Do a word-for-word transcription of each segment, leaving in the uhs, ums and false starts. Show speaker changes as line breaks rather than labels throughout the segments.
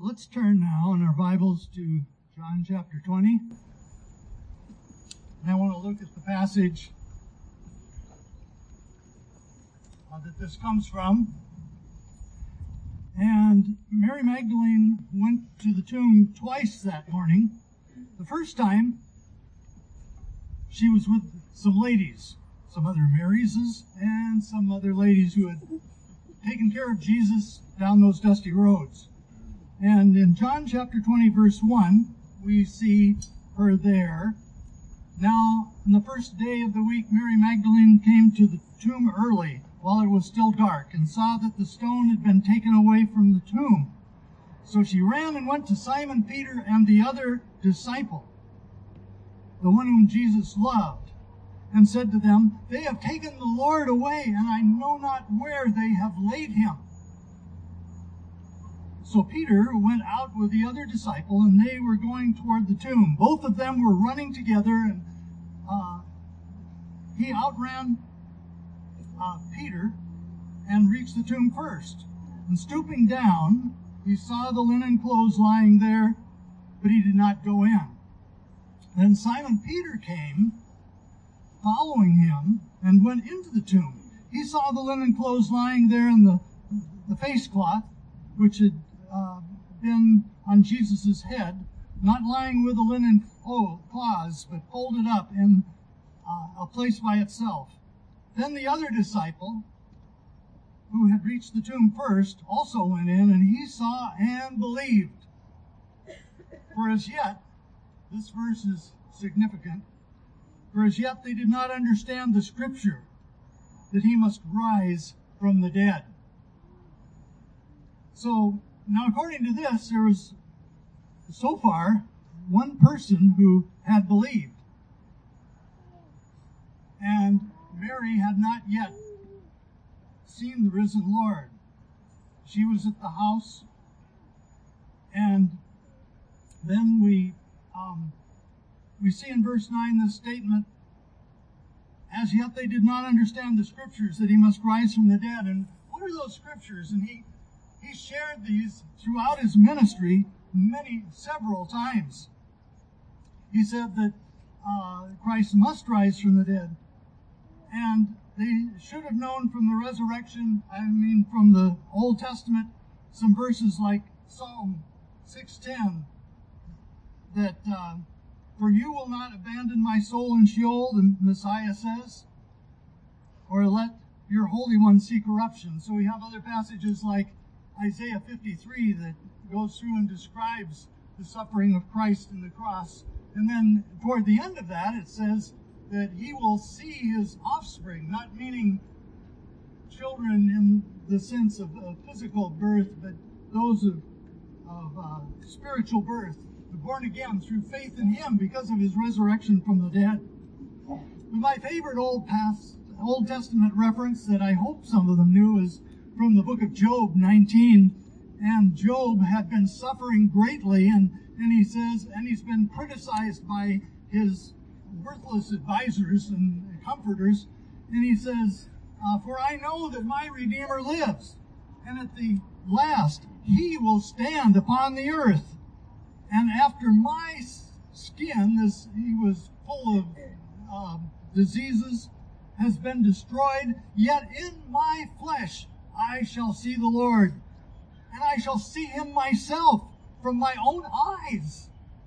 Let's turn now in our Bibles to John chapter twenty. And I want to look at the passage uh, that this comes from. And Mary Magdalene went to the tomb twice that morning. The first time, she was with some ladies, some other Marys and some other ladies who had taken care of Jesus down those dusty roads. And in John chapter twenty, verse one, we see her there. Now, on the first day of the week, Mary Magdalene came to the tomb early, while it was still dark, and saw that the stone had been taken away from the tomb. So she ran and went to Simon Peter and the other disciple, the one whom Jesus loved, and said to them, "They have taken the Lord away, and I know not where they have laid him." So Peter went out with the other disciple, and they were going toward the tomb. Both of them were running together, and uh, he outran uh, Peter and reached the tomb first. And stooping down, he saw the linen clothes lying there, but he did not go in. Then Simon Peter came, following him, and went into the tomb. He saw the linen clothes lying there, and the, the face cloth, which had uh, been on Jesus' head, not lying with the linen cloths, but folded up in uh, a place by itself. Then the other disciple, who had reached the tomb first, also went in, and he saw and believed. For as yet, this verse is significant, for as yet they did not understand the scripture that he must rise from the dead. So, now according to this, there was, so far, one person who had believed. And Mary had not yet seen the risen Lord. She was at the house, and then we um, we see in verse nine this statement, "As yet they did not understand the scriptures that he must rise from the dead." And what are those scriptures? And he he shared these throughout his ministry many, several times. He said that uh, Christ must rise from the dead. And they should have known from the resurrection, I mean from the Old Testament, some verses like Psalm six ten, that uh, "For you will not abandon my soul in Sheol," the Messiah says, "or let your Holy One see corruption." So we have other passages like Isaiah fifty-three that goes through and describes the suffering of Christ in the cross. And then toward the end of that, it says that he will see his offspring, not meaning children in the sense of, of physical birth, but those of, of uh, spiritual birth, born again through faith in him because of his resurrection from the dead. My favorite Old, past, Old Testament reference that I hope some of them knew is from the book of Job nineteen. And Job had been suffering greatly, and, and he says, and he's been criticized by his worthless advisors and comforters, and he says, uh, "For I know that my Redeemer lives, and at the last he will stand upon the earth. And after my skin," this he was full of uh, diseases, "has been destroyed, yet in my flesh I shall see the Lord, and I shall see him myself from my own eyes.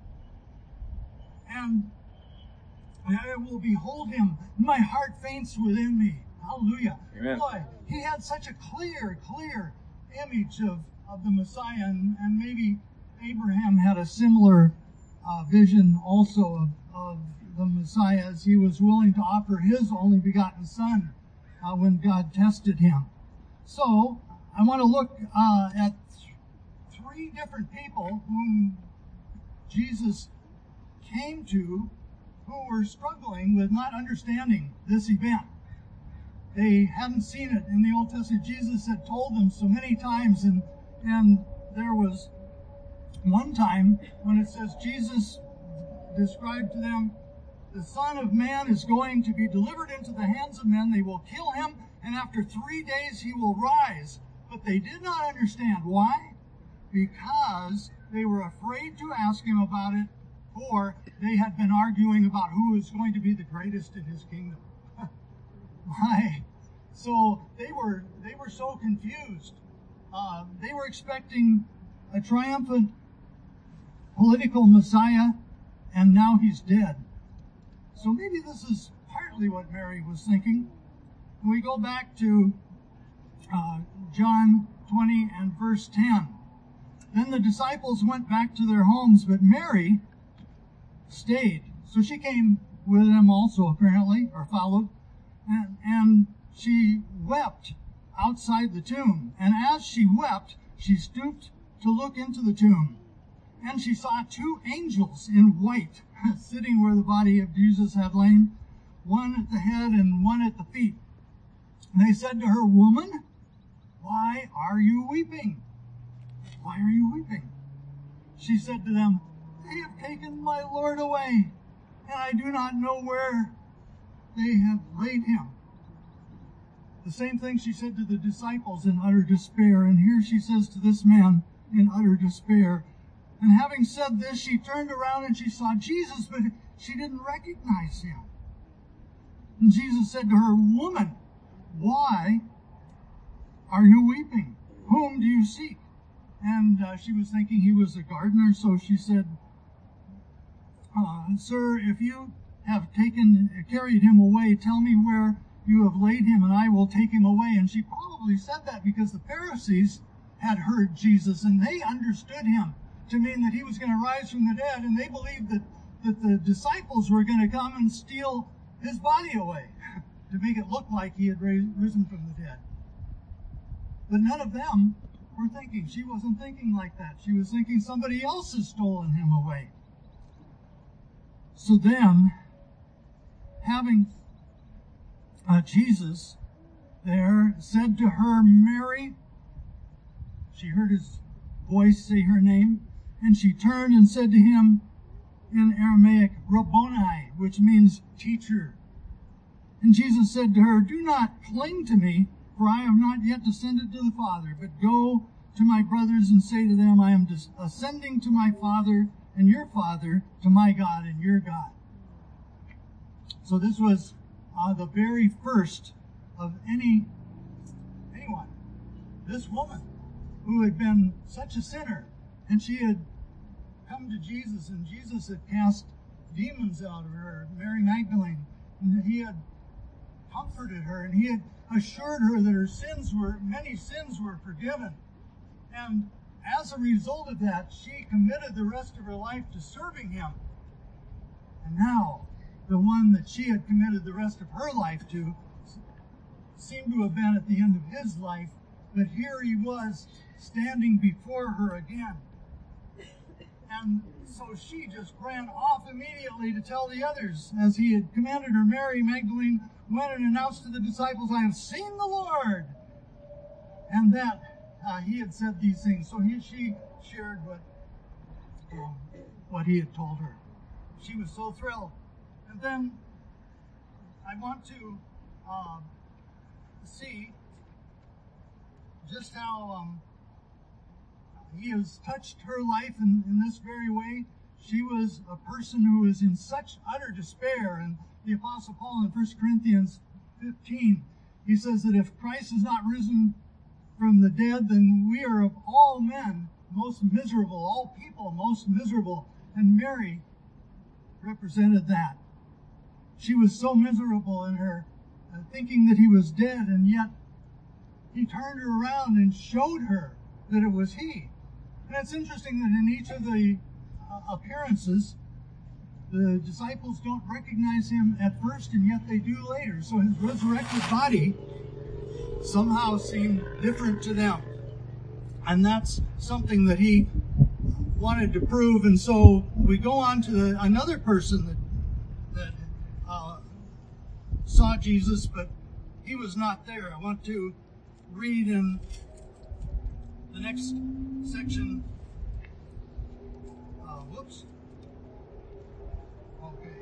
And I will behold him. My heart faints within me." Hallelujah.
Amen.
Boy, he had such a clear, clear image of, of the Messiah, and, and maybe Abraham had a similar uh, vision also of, of the Messiah, as he was willing to offer his only begotten Son uh, when God tested him. So, I want to look uh, at th- three different people whom Jesus came to who were struggling with not understanding this event. They hadn't seen it in the Old Testament. Jesus had told them so many times, and, and there was one time when it says Jesus described to them, "The Son of Man is going to be delivered into the hands of men. They will kill him, and after three days he will rise." But they did not understand. Why? because they were afraid to ask him about it, or they had been arguing about who was going to be the greatest in his kingdom. Right. So they were they were so confused. Uh, they were expecting a triumphant political Messiah, and now he's dead. So maybe this is partly what Mary was thinking. When we go back to uh, John twenty and verse ten. Then the disciples went back to their homes, but Mary stayed. So she came with them also, apparently, or followed. And, and she wept outside the tomb. And as she wept, she stooped to look into the tomb. And she saw two angels in white sitting where the body of Jesus had lain, one at the head and one at the feet. And they said to her, "Woman, why are you weeping? Why are you weeping?" She said to them, "They have taken my Lord away, and I do not know where they have laid him." The same thing she said to the disciples in utter despair, and here she says to this man in utter despair. And having said this, she turned around and she saw Jesus, but she didn't recognize him. And Jesus said to her, "Woman, why are you weeping? Whom do you seek?" And uh, she was thinking he was a gardener, so she said, uh, "Sir, if you have taken, carried him away, tell me where you have laid him, and I will take him away." And she probably said that because the Pharisees had heard Jesus, and they understood him to mean that he was going to rise from the dead, and they believed that, that the disciples were going to come and steal his body away to make it look like he had risen from the dead. But none of them were thinking. She wasn't thinking like that. She was thinking somebody else has stolen him away. So then, having uh, Jesus there said to her, "Mary," she heard his voice say her name, and she turned and said to him in Aramaic, "Rabboni," which means teacher. And Jesus said to her, "Do not cling to me, for I am not yet descended to the Father, but go to my brothers and say to them, I am ascending to my Father and your Father, to my God and your God." So this was uh, the very first of any anyone. This woman who had been such a sinner, and she had come to Jesus, and Jesus had cast demons out of her, Mary Magdalene, and he had comforted her, and he had assured her that her sins were, many sins were forgiven. And as a result of that, she committed the rest of her life to serving him. And now, the one that she had committed the rest of her life to seemed to have been at the end of his life, but here he was standing before her again. And so she just ran off immediately to tell the others, as he had commanded her. Mary Magdalene went and announced to the disciples, "I have seen the Lord," and that uh, he had said these things. So he, she shared what um, what he had told her. She was so thrilled. And then I want to uh, see just how um, he has touched her life in, in this very way. She was a person who was in such utter despair. And the Apostle Paul in First Corinthians fifteen, he says that if Christ is not risen from the dead, then we are of all men most miserable, all people most miserable. And Mary represented that. She was so miserable in her uh, thinking that he was dead, and yet he turned her around and showed her that it was he. And it's interesting that in each of the uh, appearances, the disciples don't recognize him at first, and yet they do later. So his resurrected body somehow seemed different to them. And that's something that he wanted to prove. And so we go on to the, another person that, that uh, saw Jesus, but he was not there. I want to read in the next section. Uh, whoops. Okay.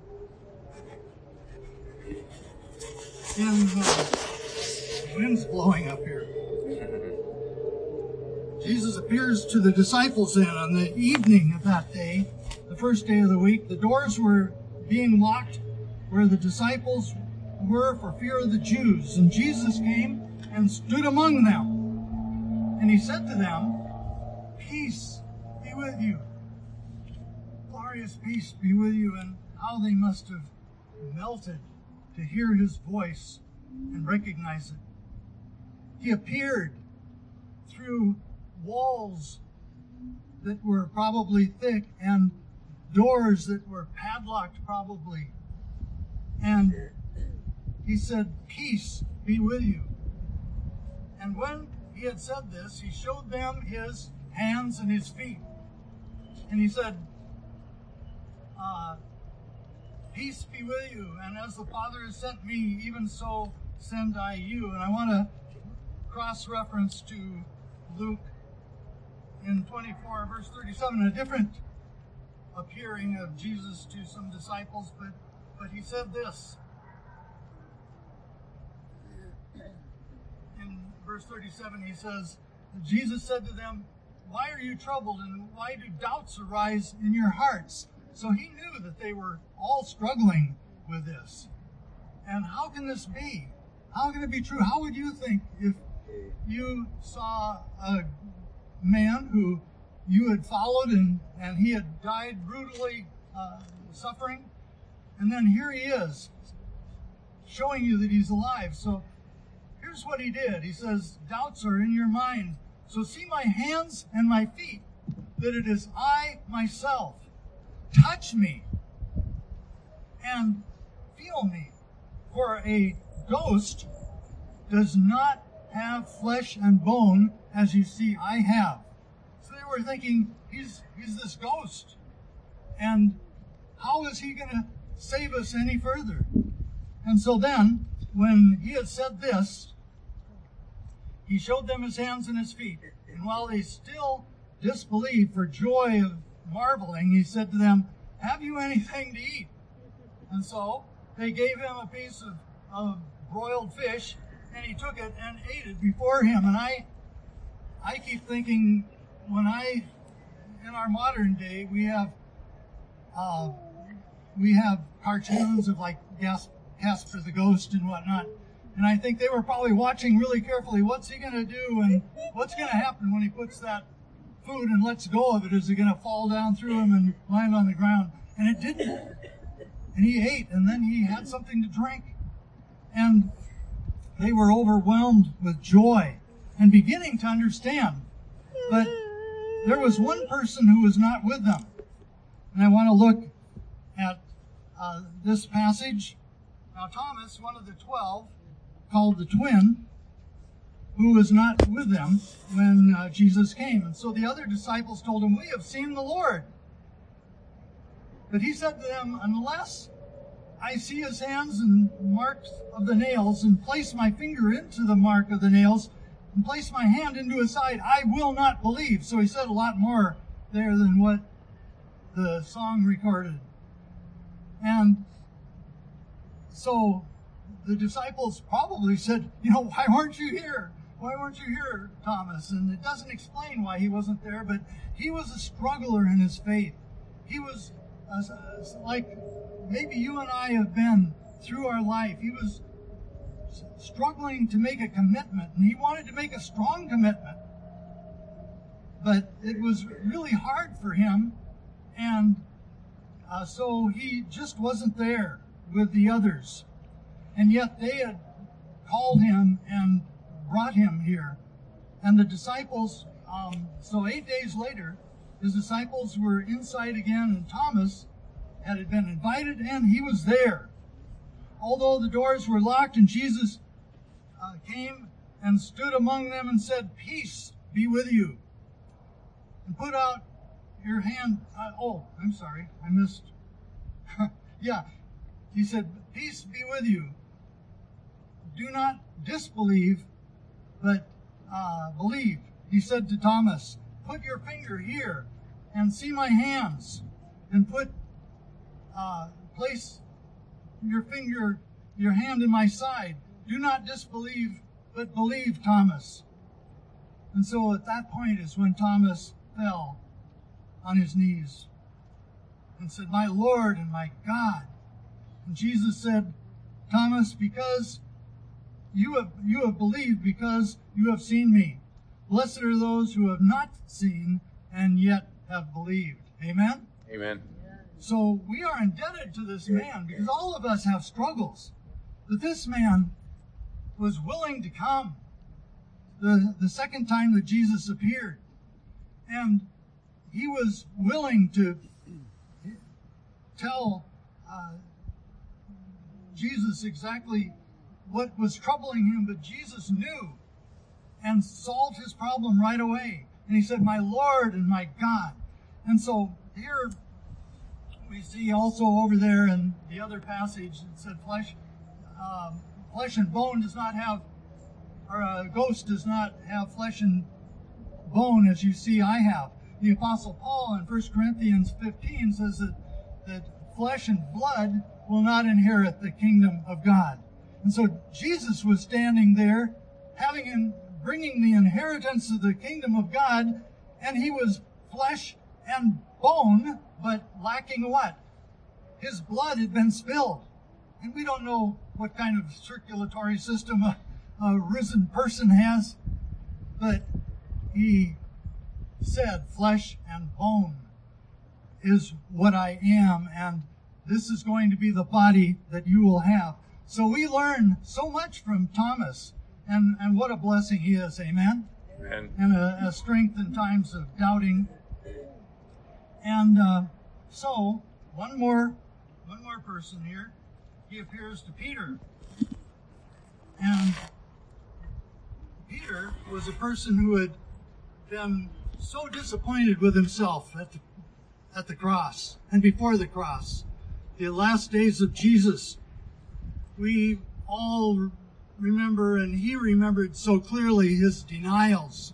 In uh, the wind's blowing up here. Jesus appeared appears to the disciples then on the evening of that day, the first day of the week. The doors were being locked where the disciples were for fear of the Jews. And Jesus came and stood among them. And he said to them, "Peace be with you." Glorious peace be with you. And how they must have melted to hear his voice and recognize it. He appeared through walls that were probably thick and doors that were padlocked probably. And he said, "Peace be with you." And when he had said this, he showed them his hands and his feet. And he said, uh, "Peace be with you. And as the Father has sent me, even so send I you." And I want to cross-reference to Luke in twenty-four, verse thirty-seven, a different appearing of Jesus to some disciples, but, but he said this. In verse thirty-seven, he says, Jesus said to them, "Why are you troubled, and why do doubts arise in your hearts?" So he knew that they were all struggling with this. And how can this be? How can it be true? How would you think if you saw a man who you had followed and, and he had died brutally uh, suffering, and then here he is showing you that he's alive? So here's what he did. He says, "Doubts are in your mind. So see my hands and my feet, that it is I myself. Touch me and feel me. For a ghost does not have flesh and bone, as you see I have." So they were thinking, he's he's this ghost. And how is he going to save us any further? And so then, when he had said this, he showed them his hands and his feet. And while they still disbelieved for joy of marveling, he said to them, "Have you anything to eat?" And so they gave him a piece of, of broiled fish, and he took it and ate it before him. And I I keep thinking, when I, in our modern day, we have uh, we have cartoons of like Casper the Ghost and whatnot. And I think they were probably watching really carefully, what's he going to do and what's going to happen when he puts that food and lets go of it? Is it going to fall down through him and land on the ground? And it didn't. And he ate, and then he had something to drink. And they were overwhelmed with joy and beginning to understand. But there was one person who was not with them. And I want to look at uh, this passage. Now Thomas, one of the twelve, called the twin, who was not with them when uh, Jesus came. And so the other disciples told him, "We have seen the Lord." But he said to them, "Unless I see his hands and marks of the nails, and place my finger into the mark of the nails, and place my hand into his side, I will not believe." So he said a lot more there than what the song recorded. And so the disciples probably said, "You know, why weren't you here? Why weren't you here, Thomas?" And it doesn't explain why he wasn't there, but he was a struggler in his faith. He was uh, like maybe you and I have been through our life. He was struggling to make a commitment, and he wanted to make a strong commitment. But it was really hard for him, and uh, so he just wasn't there with the others. And yet they had called him and brought him here. And the disciples, um, so eight days later, his disciples were inside again, and Thomas had been invited, and he was there. Although the doors were locked, and Jesus uh, came and stood among them and said, "Peace be with you." And put out your hand. Uh, oh, I'm sorry, I missed. Yeah, he said, "Peace be with you. Do not disbelieve, but uh, believe." He said to Thomas, "Put your finger here and see my hands, and put uh, place your finger, your hand in my side. Do not disbelieve, but believe, Thomas." And so at that point is when Thomas fell on his knees and said, "My Lord and my God." And Jesus said, "Thomas, because you have, you have believed because you have seen me. Blessed are those who have not seen and yet have believed." Amen?
Amen.
So we are indebted to this man because all of us have struggles. But this man was willing to come the, the second time that Jesus appeared. And he was willing to tell uh, Jesus exactly what was troubling him, but Jesus knew and solved his problem right away. And he said, "My Lord and my God." And so here we see also over there in the other passage, it said flesh, um, flesh and bone does not have, or a ghost does not have flesh and bone as you see I have. The Apostle Paul in First Corinthians fifteen says that, that flesh and blood will not inherit the kingdom of God. And so Jesus was standing there, having and bringing the inheritance of the kingdom of God, and he was flesh and bone, but lacking what? His blood had been spilled. And we don't know what kind of circulatory system a, a risen person has, but he said, "Flesh and bone is what I am, and this is going to be the body that you will have." So we learn so much from Thomas, and, and what a blessing he is, amen?
Amen.
And a, a strength in times of doubting. And uh, so, one more, one more person here. He appears to Peter. And Peter was a person who had been so disappointed with himself at the, at the cross and before the cross. The last days of Jesus, we all remember, and he remembered so clearly, his denials,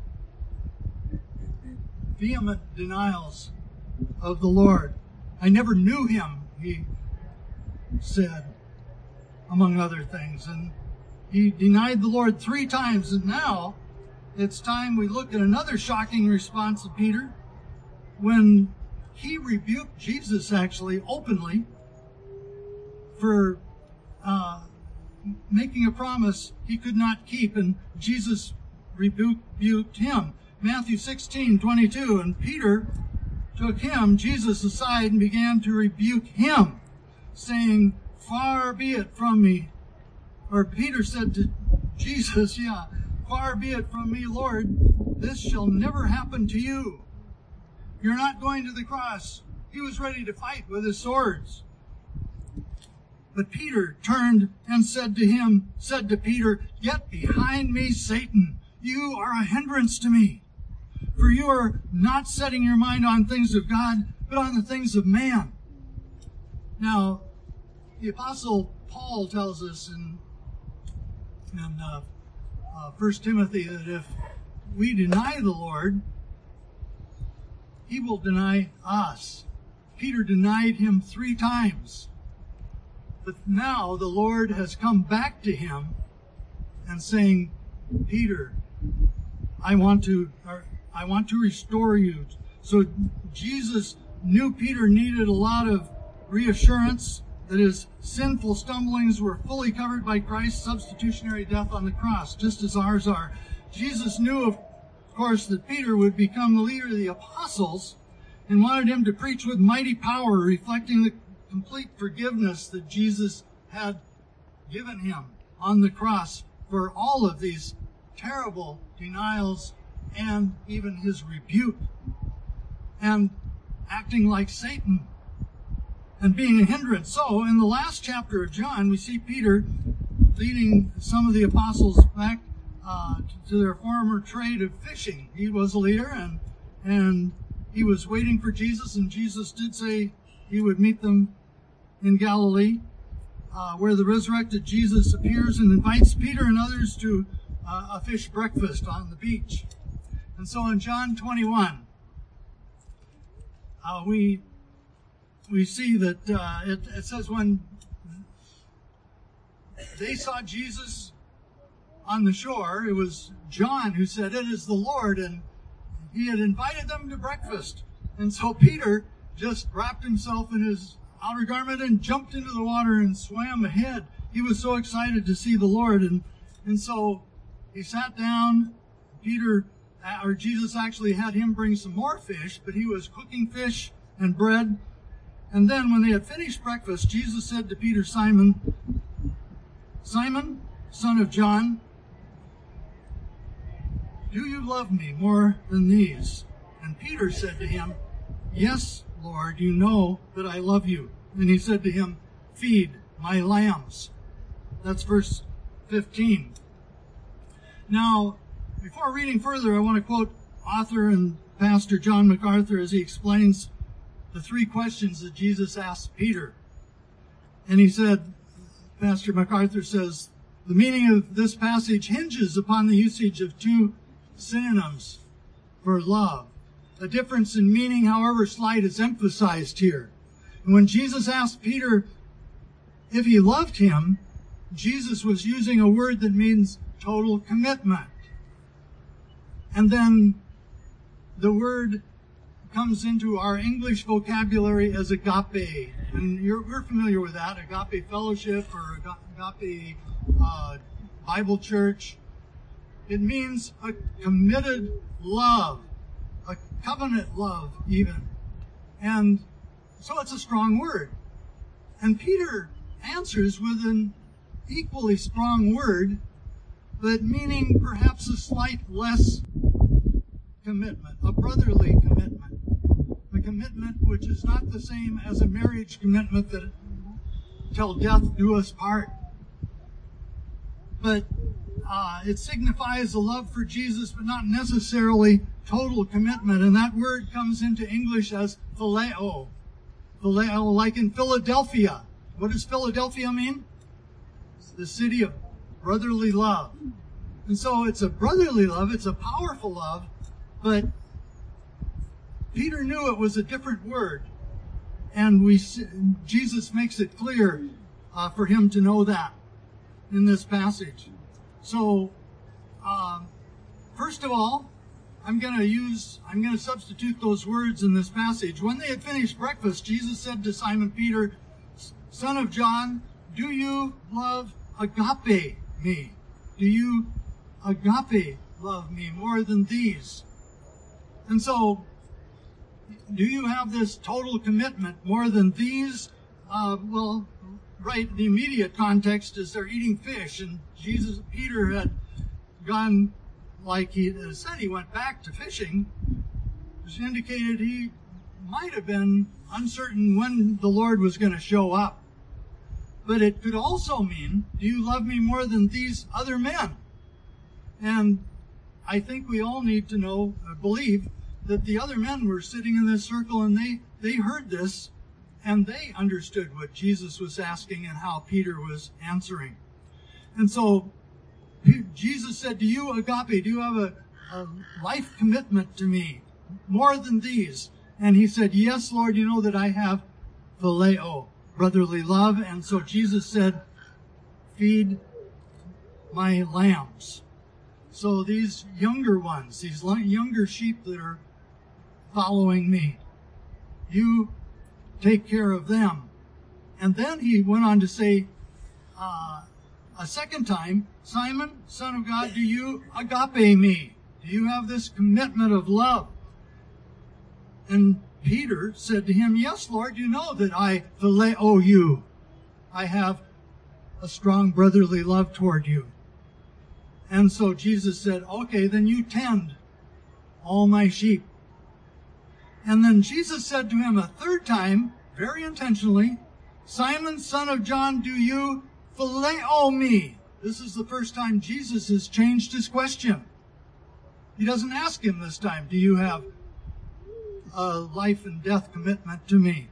vehement denials of the Lord. "I never knew him," he said, among other things. And he denied the Lord three times. And now it's time we look at another shocking response of Peter when he rebuked Jesus, actually, openly, for uh, making a promise he could not keep, and Jesus rebuked him. Matthew sixteen twenty-two, "And Peter took him," Jesus, "aside and began to rebuke him, saying, 'Far be it from me.'" Or Peter said to Jesus, yeah, "Far be it from me, Lord, this shall never happen to you. You're not going to the cross." He was ready to fight with his swords. But Peter turned and said to him, said to Peter, "Get behind me, Satan. You are a hindrance to me. For you are not setting your mind on things of God, but on the things of man." Now, the Apostle Paul tells us in, in uh, uh, First Timothy that if we deny the Lord, he will deny us. Peter denied him three times. But now the Lord has come back to him and saying, "Peter, I want to, or, I want to restore you." So Jesus knew Peter needed a lot of reassurance that his sinful stumblings were fully covered by Christ's substitutionary death on the cross, just as ours are. Jesus knew, of course, that Peter would become the leader of the apostles and wanted him to preach with mighty power, reflecting the complete forgiveness that Jesus had given him on the cross for all of these terrible denials and even his rebuke and acting like Satan and being a hindrance. So in the last chapter of John, we see Peter leading some of the apostles back uh, to their former trade of fishing. He was a leader, and and he was waiting for Jesus, and Jesus did say he would meet them in Galilee, uh, where the resurrected Jesus appears and invites Peter and others to uh, a fish breakfast on the beach. And so in John twenty-one, uh, we we see that uh, it, it says when they saw Jesus on the shore. It was John who said, "It is the Lord," and he had invited them to breakfast. And so Peter just wrapped himself in his outer garment and jumped into the water and swam ahead. He was so excited to see the Lord. And, and so he sat down. Peter, or Jesus actually had him bring some more fish, but he was cooking fish and bread. And then when they had finished breakfast, Jesus said to Peter, Simon, Simon, son of John, do you love me more than these? And Peter said to him, Yes, Lord, you know that I love you. And he said to him, Feed my lambs. That's verse fifteen. Now, before reading further, I want to quote author and pastor John MacArthur as he explains the three questions that Jesus asked Peter. And he said, Pastor MacArthur says, the meaning of this passage hinges upon the usage of two synonyms for love. A difference in meaning, however slight, is emphasized here. And when Jesus asked Peter if he loved him, Jesus was using a word that means total commitment. And then the word comes into our English vocabulary as agape. And you're, we're familiar with that, agape fellowship or agape uh, Bible church. It means a committed love, a covenant love even. And so it's a strong word. And Peter answers with an equally strong word, but meaning perhaps a slight less commitment, a brotherly commitment. A commitment which is not the same as a marriage commitment that till death do us part. But uh, it signifies a love for Jesus, but not necessarily total commitment. And that word comes into English as phileo. Phileo, like in Philadelphia. What does Philadelphia mean? It's the city of brotherly love. And so it's a brotherly love, it's a powerful love, but Peter knew it was a different word. And we, Jesus makes it clear uh, for him to know that in this passage. So, um, first of all, I'm going to use, I'm going to substitute those words in this passage. When they had finished breakfast, Jesus said to Simon Peter, Son of John, do you love agape me? Do you agape love me more than these? And so, do you have this total commitment more than these? Uh, well, right, the immediate context is they're eating fish, and Jesus, Peter had gone, like he said, he went back to fishing, which indicated he might have been uncertain when the Lord was going to show up. But it could also mean, do you love me more than these other men? And I think we all need to know, uh, believe, that the other men were sitting in this circle and they, they heard this and they understood what Jesus was asking and how Peter was answering. And so Jesus said, do you agape, do you have a, a life commitment to me more than these? And he said, yes, Lord, you know that I have phileo, brotherly love. And so Jesus said, feed my lambs. So these younger ones, these younger sheep that are following me, you take care of them. And then he went on to say uh, a second time, Simon, son of God, do you agape me? Do you have this commitment of love? And Peter said to him, yes, Lord, you know that I phileo you. I have a strong brotherly love toward you. And so Jesus said, okay, then you tend all my sheep. And then Jesus said to him a third time, very intentionally, Simon, son of John, do you phileo me? This is the first time Jesus has changed his question. He doesn't ask him this time, do you have a life and death commitment to me?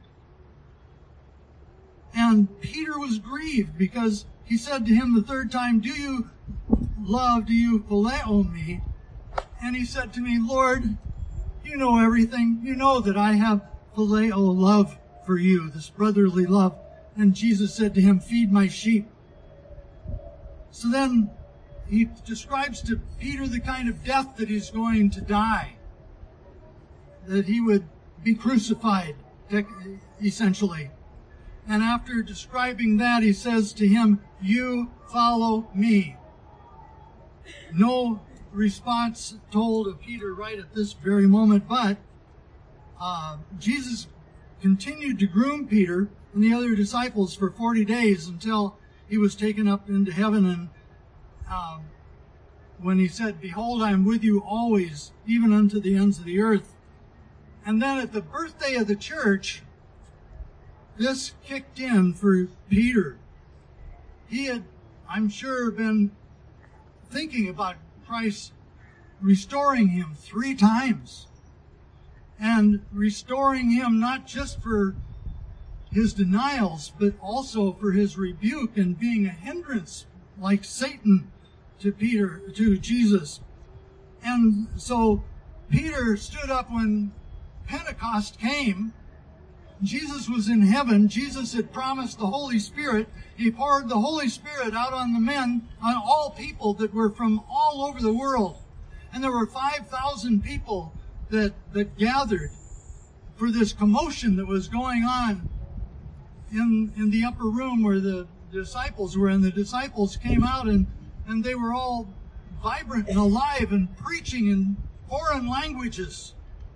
And Peter was grieved because he said to him the third time, do you love, do you phileo me? And he said to me, Lord, you know everything. You know that I have phileo love for you, this brotherly love. And Jesus said to him, feed my sheep. So then, he describes to Peter the kind of death that he's going to die, that he would be crucified, essentially. And after describing that, he says to him, "You follow me." No response told of Peter right at this very moment, but uh, Jesus continued to groom Peter and the other disciples for forty days until he was taken up into heaven. And um, when he said, "Behold, I am with you always, even unto the ends of the earth." And then at the birthday of the church, this kicked in for Peter. He had, I'm sure, been thinking about Christ restoring him three times. And restoring him not just for his denials, but also for his rebuke and being a hindrance, like Satan, to Peter, to Jesus. And so Peter stood up when Pentecost came. Jesus was in heaven. Jesus had promised the Holy Spirit. He poured the Holy Spirit out on the men, on all people that were from all over the world. And there were five thousand people that, that gathered for this commotion that was going on in, in the upper room where the disciples were. And the disciples came out and, and they were all vibrant and alive and preaching in foreign languages.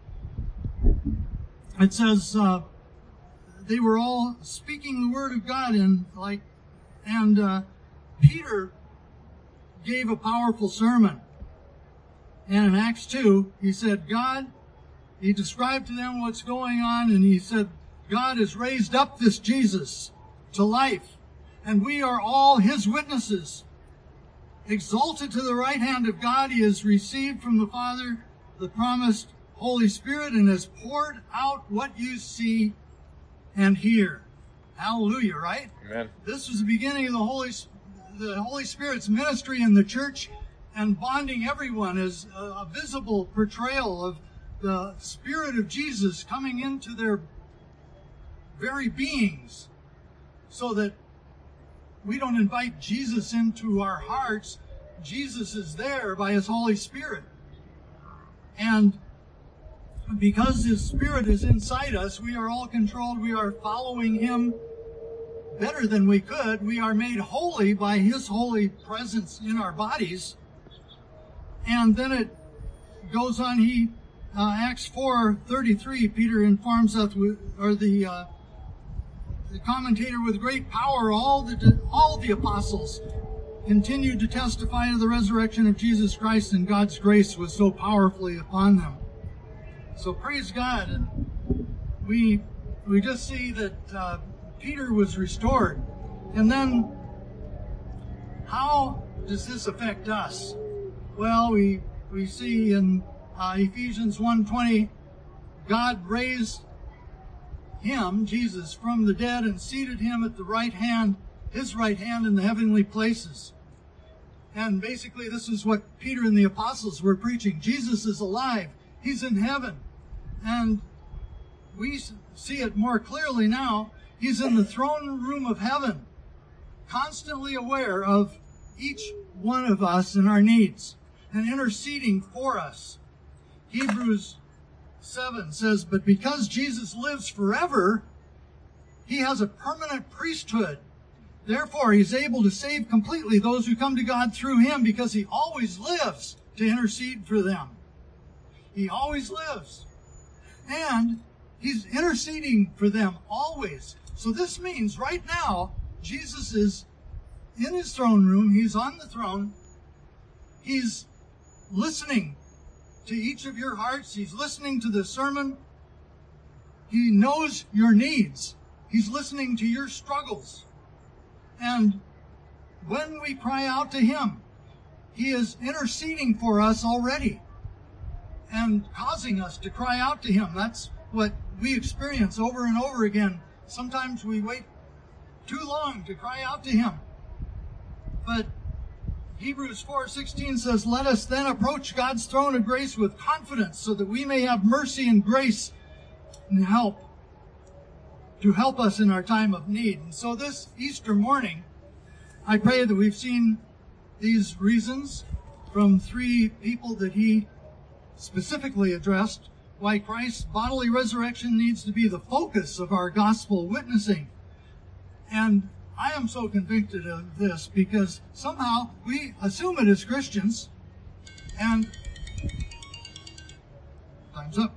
It says uh, they were all speaking the word of God, and like, and uh, Peter gave a powerful sermon. And in Acts two, he said, God, he described to them what's going on, and he said, God has raised up this Jesus to life, and we are all his witnesses. Exalted to the right hand of God, he has received from the Father the promised Holy Spirit and has poured out what you see and hear. Hallelujah, right?
Amen. This
was the beginning of the Holy, the Holy Spirit's ministry in the church, and bonding everyone as a, a visible portrayal of the Spirit of Jesus coming into their very beings, so that we don't invite Jesus into our hearts. Jesus is there by his Holy Spirit. And because his Spirit is inside us, we are all controlled. We are following him better than we could. We are made holy by his holy presence in our bodies. And then it goes on. He uh, Acts four thirty-three. Peter informs us, with, or the uh, the commentator, with great power, all the all the apostles continued to testify to the resurrection of Jesus Christ, and God's grace was so powerfully upon them. So praise God. And we we just see that uh, Peter was restored. And then how does this affect us? Well, we we see in uh, Ephesians one twenty, God raised him, Jesus, from the dead and seated him at the right hand, his right hand in the heavenly places. And basically this is what Peter and the apostles were preaching. Jesus is alive. He's in heaven. And we see it more clearly now. He's in the throne room of heaven, constantly aware of each one of us and our needs, and interceding for us. Hebrews seven says, but because Jesus lives forever, he has a permanent priesthood. Therefore, he's able to save completely those who come to God through him, because he always lives to intercede for them. He always lives. And he's interceding for them always. So this means right now, Jesus is in his throne room. He's on the throne. He's listening to each of your hearts. He's listening to the sermon. He knows your needs. He's listening to your struggles. And when we cry out to him, he is interceding for us already and causing us to cry out to him. That's what we experience over and over again. Sometimes we wait too long to cry out to him. But Hebrews four sixteen says, let us then approach God's throne of grace with confidence, so that we may have mercy and grace and help to help us in our time of need. And so this Easter morning, I pray that we've seen these reasons from three people that he specifically addressed why Christ's bodily resurrection needs to be the focus of our gospel witnessing. And I am so convicted of this because somehow we assume it as Christians, and time's up.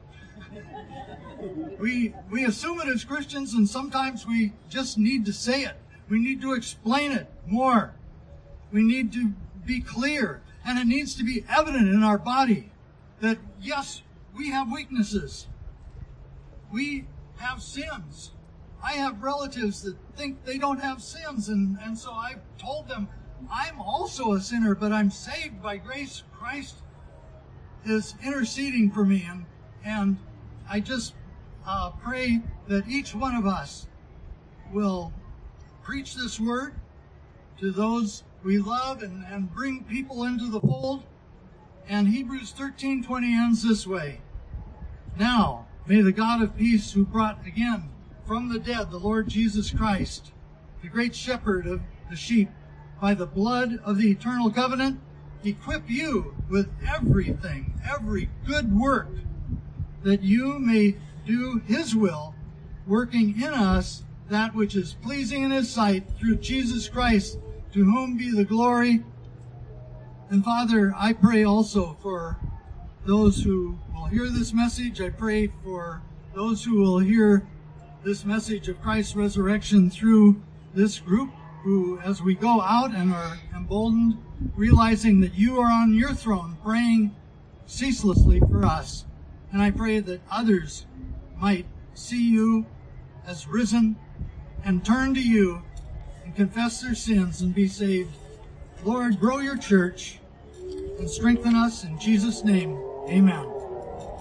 We, we assume it as Christians, and sometimes we just need to say it. We need to explain it more. We need to be clear, and it needs to be evident in our body that, yes, we have weaknesses. We have sins. I have relatives that think they don't have sins, and, and so I've told them, I'm also a sinner, but I'm saved by grace. Christ is interceding for me, and, and I just uh, pray that each one of us will preach this word to those we love and, and bring people into the fold. And Hebrews thirteen twenty ends this way. Now, may the God of peace, who brought again from the dead the Lord Jesus Christ, the great shepherd of the sheep, by the blood of the eternal covenant, equip you with everything, every good work, that you may do his will, working in us that which is pleasing in his sight, through Jesus Christ, to whom be the glory. And Father, I pray also for those who will hear this message. I pray for those who will hear this message of Christ's resurrection through this group, who, as we go out and are emboldened, realizing that you are on your throne, praying ceaselessly for us. And I pray that others might see you as risen and turn to you and confess their sins and be saved. Lord, grow your church and strengthen us in Jesus' name. Amen.